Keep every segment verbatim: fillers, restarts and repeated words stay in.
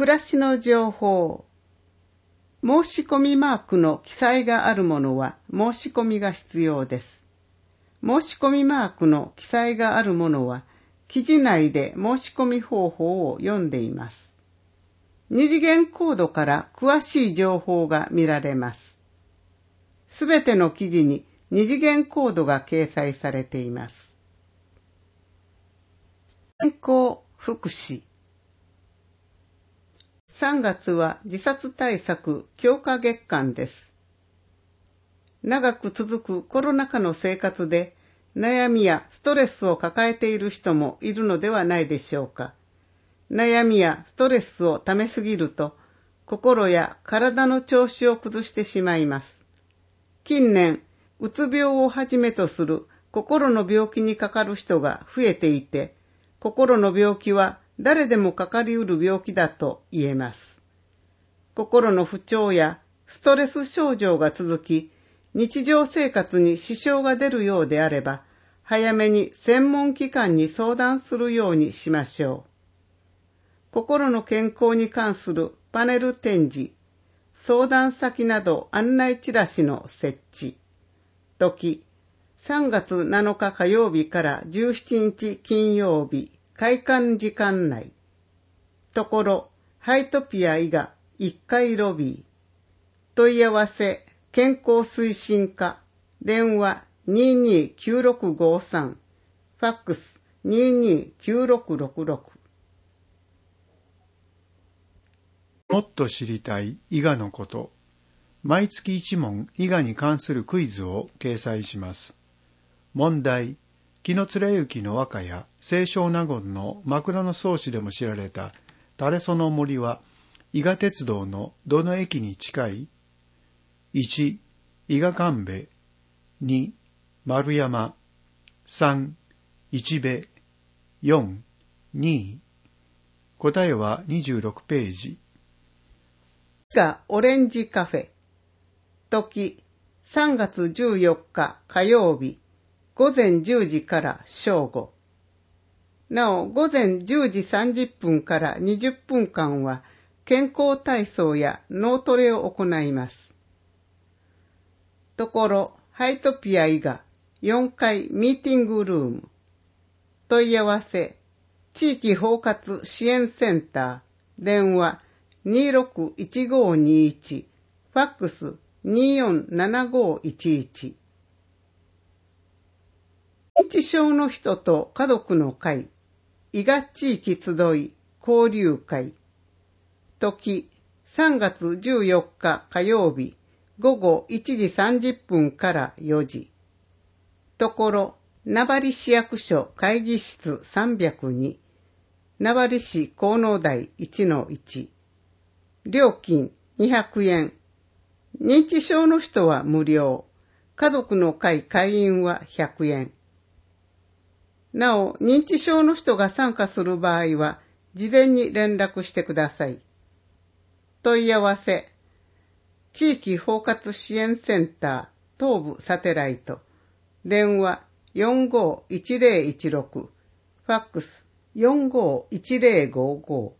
暮らしの情報。申し込みマークの記載があるものは申し込みが必要です。申し込みマークの記載があるものは記事内で申し込み方法を読んでいます。二次元コードから詳しい情報が見られます。すべての記事に二次元コードが掲載されています。健康福祉。さんがつは自殺対策強化月間です。長く続くコロナ禍の生活で悩みやストレスを抱えている人もいるのではないでしょうか。悩みやストレスをためすぎると心や体の調子を崩してしまいます。近年、うつ病をはじめとする心の病気にかかる人が増えていて、心の病気は誰でもかかりうる病気だと言えます。心の不調やストレス症状が続き、日常生活に支障が出るようであれば、早めに専門機関に相談するようにしましょう。心の健康に関するパネル展示、相談先など案内チラシの設置。時、さんがつなのか火曜日からじゅうしちにち金曜日、開館時間内。ところ、ハイトピア伊賀いっかいロビー。問い合わせ、健康推進課。電話にーにーきゅうろくごさん。ファックスにーにーきゅうろくろくろく。 もっと知りたい伊賀のこと。毎月いち問伊賀に関するクイズを掲載します。問題。紀貫之の和歌や清少納言の枕草子でも知られた垂曽の森は伊賀鉄道のどの駅に近い？ いち. 伊賀神戸。に. 丸山。さん. 市部。よん. に. 答えはにじゅうろくページ。 伊賀オレンジカフェ。時、さんがつじゅうよっか火曜日。午前じゅうじから正午。なお、午前じゅうじさんじゅっぷんからにじゅっぷんかんは健康体操や脳トレを行います。ところ、ハイトピア伊賀よんかいミーティングルーム。問い合わせ、地域包括支援センター。電話にーろくいちごにいち。ファックスにーよんななごいちいち。認知症の人と家族の会、伊賀地域集い交流会。時、さんがつじゅうよっか火曜日、午後いちじさんじゅっぷんからよじ。ところ、名張市役所会議室さんびゃくに、名張市河野台 いちのいち。料金にひゃくえん。認知症の人は無料。家族の会会員はひゃくえん。なお、認知症の人が参加する場合は、事前に連絡してください。問い合わせ、地域包括支援センター東部サテライト。電話よんごいちぜろいちろく。ファックスよんごいちぜろごご。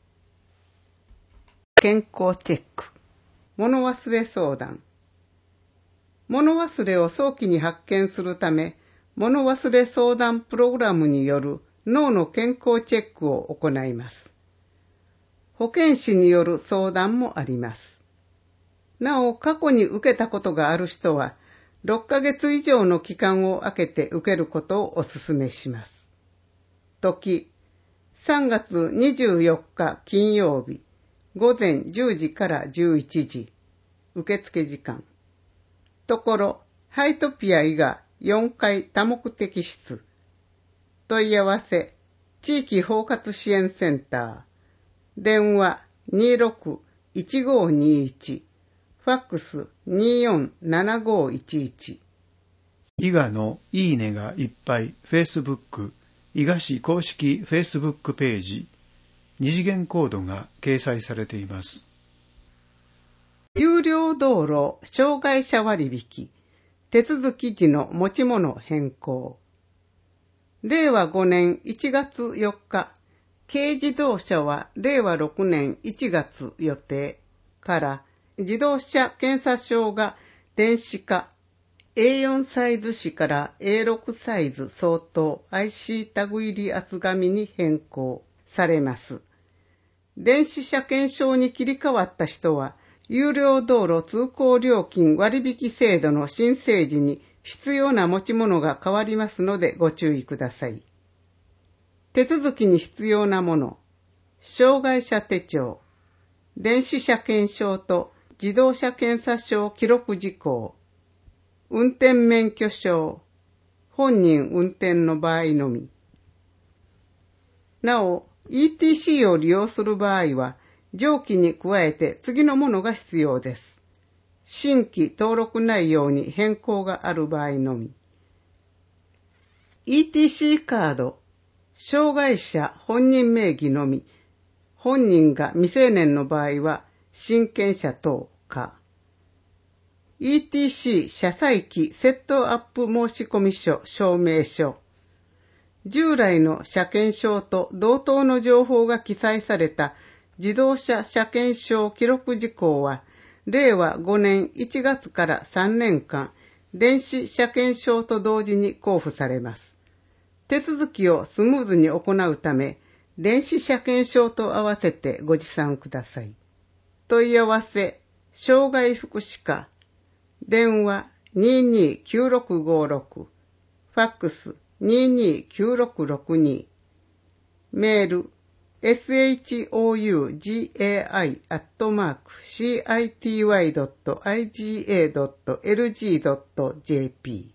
健康チェック。物忘れ相談。物忘れを早期に発見するため、物忘れ相談プログラムによる脳の健康チェックを行います。保健師による相談もあります。なお、過去に受けたことがある人は、ろっかげつ以上の期間を空けて受けることをお勧めします。時、さんがつにじゅうよっか金曜日、午前じゅうじからじゅういちじ。受付時間。ところ、ハイトピア伊賀よんかい多目的室。問い合わせ、地域包括支援センター。電話にーろくいちごにいち。ファックスにーよんななごいちいち。 伊賀のいいねがいっぱい Facebook、伊賀市公式 Facebook ページ、二次元コードが掲載されています。 有料道路障害者割引。手続き時の持ち物変更。れいわごねんいちがつよっか、 軽自動車はれいわろくねんいちがつ予定から自動車検査証が電子化、エーよん サイズ紙から エーろく サイズ相当 アイシー タグ入り厚紙に変更されます。電子車検証に切り替わった人は、有料道路通行料金割引制度の申請時に必要な持ち物が変わりますのでご注意ください。手続きに必要なもの、障害者手帳、電子車検証と自動車検査証記録事項、運転免許証、本人運転の場合のみ。なお、イーティーシー を利用する場合は、上記に加えて次のものが必要です。新規登録内容に変更がある場合のみ。イーティーシー カード、障害者本人名義のみ、本人が未成年の場合は、親権者等か。イーティーシー 車載機セットアップ申込書証明書。従来の車検証と同等の情報が記載された自動車車検証記録事項は、れいわごねんいちがつからさんねんかん、電子車検証と同時に交付されます。手続きをスムーズに行うため、電子車検証と合わせてご持参ください。問い合わせ、障害福祉課、電話 にーにーきゅうろくごろく、ファックス にーにーきゅうろくろくに、メール エスエイチオーユージェーアイ アットマーク シーアイティーワイ ドット アイジーエー ドット エルジー ドット ジェーピ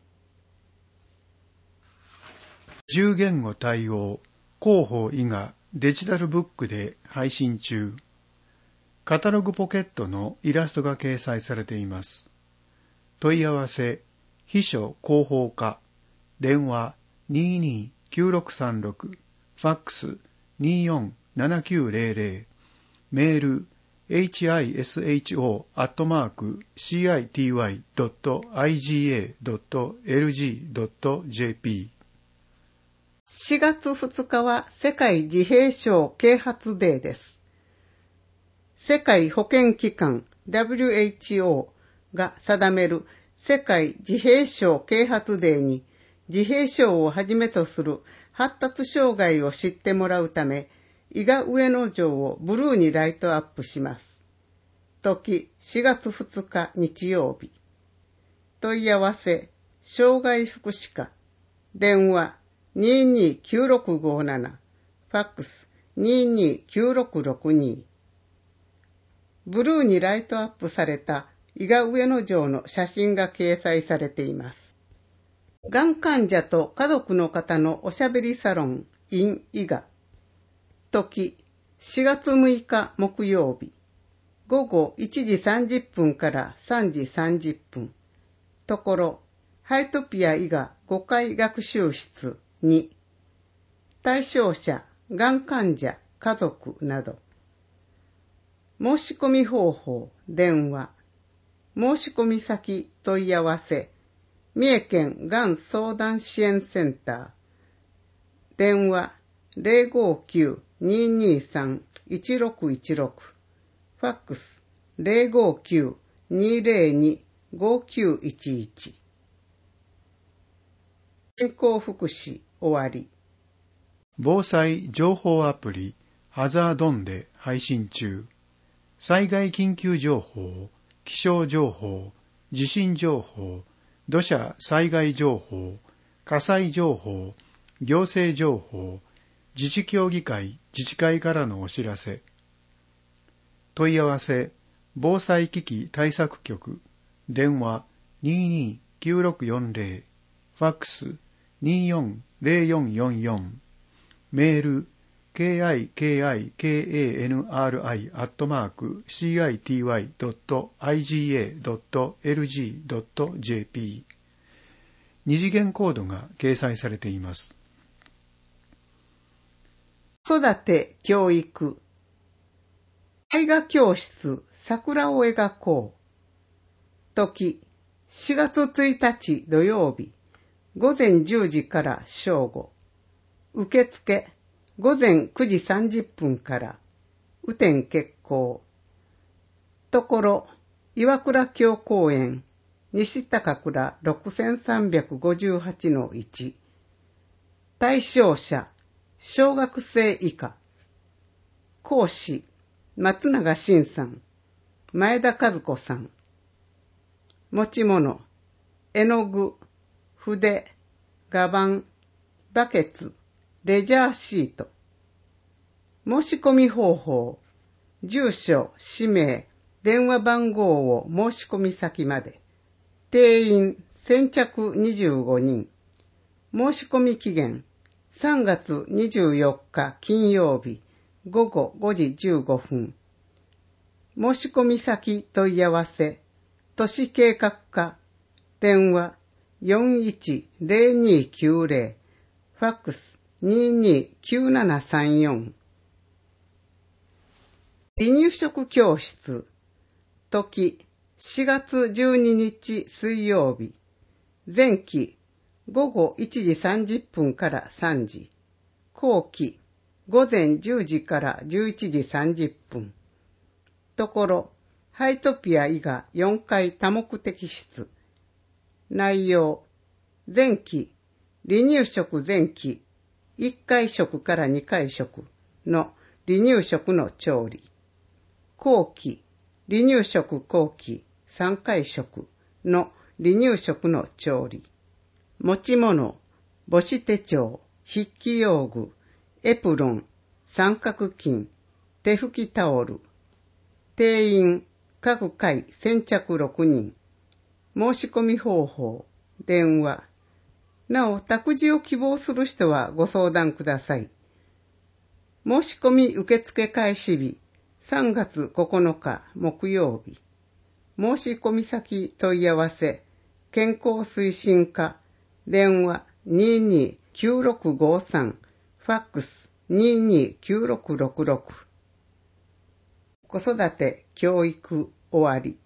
ー。じゅう言語対応広報伊賀デジタルブックで配信中。カタログポケットのイラストが掲載されています。問い合わせ、秘書広報課、電話 にーにーきゅうろくさんろく、ファックス にーよんななきゅうぜろぜろ、メール エイチアイエスエイチオー アットマーク シーアイティーワイ ドット アイジーエー ドット エルジー ドット ジェーピー。しがつふつかは世界自閉症啓発デーです。世界保健機関 ダブリューエイチオー が定める世界自閉症啓発デーに自閉症をはじめとする発達障害を知ってもらうため、伊賀上野城をブルーにライトアップします。時しがつふつか日曜日。問い合わせ、障害福祉課、電話 にーにーきゅうろくごなな、ファックス にーにーきゅうろくろくに。ブルーにライトアップされた伊賀上野城の写真が掲載されています。がん患者と家族の方のおしゃべりサロン in 伊賀。時しがつむいか木曜日。午後いちじさんじゅっぷんからさんじさんじゅっぷん。ところ、ハイトピア伊賀ごかい学習室に。対象者、がん患者、家族など。申し込み方法、電話。申し込み先、問い合わせ。三重県がん相談支援センター。電話 ゼロごきゅう にーにーさん いちろくいちろく。ファックス ゼロごきゅう にーぜろに ごきゅういちいち。健康福祉終わり。 防災情報アプリハザードンで配信中。災害緊急情報、気象情報、地震情報、土砂災害情報、火災情報、行政情報、自治協議会、自治会からのお知らせ。問い合わせ、防災危機対策局、電話 にーにーきゅうろくよんぜろ、ファックス にーよんぜろよんよんよん、メール ケーアイケーアイケーエーエヌアールアイ アットマーク シーアイティーワイ ドット アイジーエー ドット エルジー ドット ジェーピー。二次元コードが掲載されています。 子育て教育。絵画教室桜を描こう。時しがつついたち土曜日。午前じゅうじから正午。受付午前くじさんじゅっぷんから雨天決行。ところ、岩倉峡公園、西高倉 ろくせんさんびゃくごじゅうはちのいち。対象者、小学生以下。講師、松永晋さん、前田和子さん。持ち物、絵の具、筆、画板、バケツ、レジャーシート。申し込み方法、住所、氏名、電話番号を申し込み先まで。定員先着にじゅうごにん。申し込み期限さんがつにじゅうよっか金曜日ごごごじじゅうごふん。申し込み先問い合わせ、都市計画課、電話よんいちゼロにきゅうゼロ、ファックスにーにーきゅうななさんよん。離乳食教室、時しがつじゅうににち水曜日、前期ごごいちじさんじゅっぷんからさんじ、後期ごぜんじゅうじからじゅういちじさんじゅっぷん。ところ、ハイトピア伊賀よんかい多目的室。内容、前期、離乳食前期、いっかい食からにかい食の離乳食の調理。後期、離乳食後期さんかい食の離乳食の調理。持ち物、母子手帳、筆記用具、エプロン、三角巾、手拭きタオル。定員、各回先着ろくにん。申し込み方法、電話。なお、託児を希望する人はご相談ください。申し込み受付開始日、さんがつここのか木曜日。申し込み先問い合わせ、健康推進課、電話にーにーきゅうろくごさん、ファックスにーにーきゅうろくろくろく。子育て教育終わり。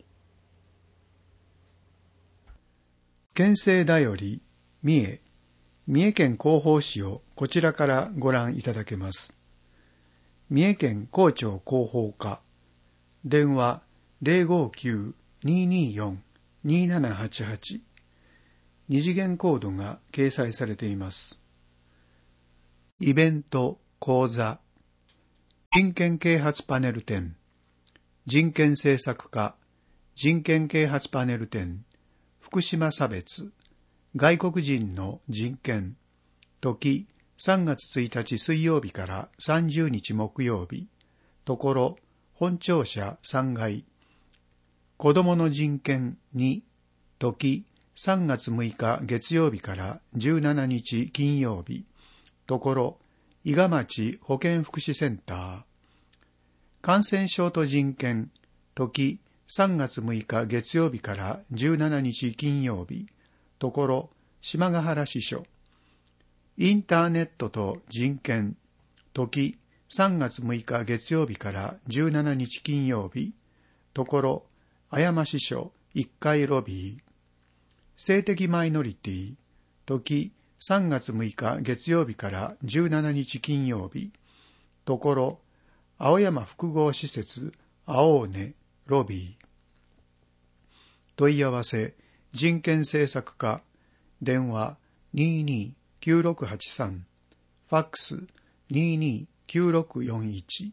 県政だより三重、三重県広報誌をこちらからご覧いただけます。三重県広聴広報課、電話 ゼロごきゅう にーにーよん にーななはちはち、二次元コードが掲載されています。イベント、講座、人権啓発パネル展、人権政策課、人権啓発パネル展、福島差別、外国人の人権、時さんがつついたち水曜日からさんじゅうにち木曜日、ところ本庁舎さんがい、子どもの人権に、時さんがつむいか月曜日からじゅうしちにち金曜日、ところ伊賀町保健福祉センター、感染症と人権、時さんがつむいか月曜日からじゅうしちにち金曜日、ところ島ヶ原支所、インターネットと人権、時さんがつむいか月曜日からじゅうしちにち金曜日、ところあやま支所いっかいロビー、性的マイノリティ、時さんがつむいか月曜日からじゅうしちにち金曜日、ところ青山複合施設青根ロビー。問い合わせ人権政策課、電話にーにーきゅうろくはちさん、ファックスにーにーきゅうろくよんいち。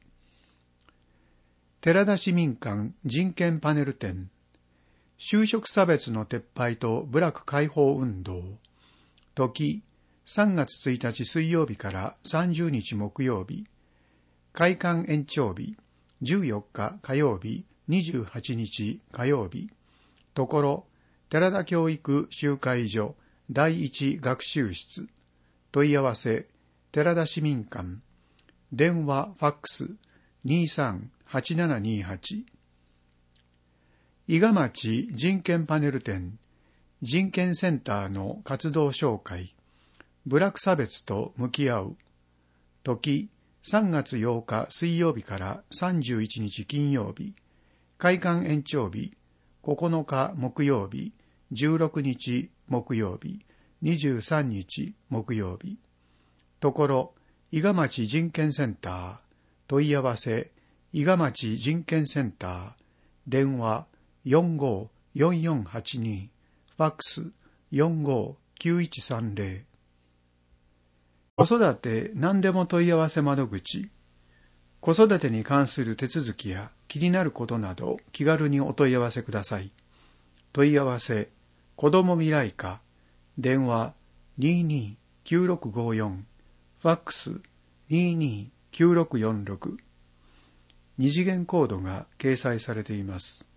寺田市民館人権パネル展、就職差別の撤廃と部落解放運動、時さんがつついたち水曜日からさんじゅうにち木曜日、開館延長日じゅうよっか火曜日にじゅうはちにち火曜日、ところ寺田教育集会所第一学習室、問い合わせ寺田市民館、電話ファックスにーさんはちななにはち。伊賀町人権パネル展、人権センターの活動紹介、部落差別と向き合う、時さんがつようか水曜日からさんじゅういちにち金曜日、開館延長日ここのか木曜日、じゅうろくにち木曜日、にじゅうさんにち木曜日、ところ伊賀町人権センター、問い合わせ、伊賀町人権センター、電話 よんごーよんよんはちに、ファックス よんごーきゅういちさんぜろ。子育て何でも問い合わせ窓口。子育てに関する手続きや気になることなど気軽にお問い合わせください。問い合わせ、子ども未来課、電話 にーにーきゅうろくごーよん、ファックス にーにーきゅうろくよんろく。二次元コードが掲載されています。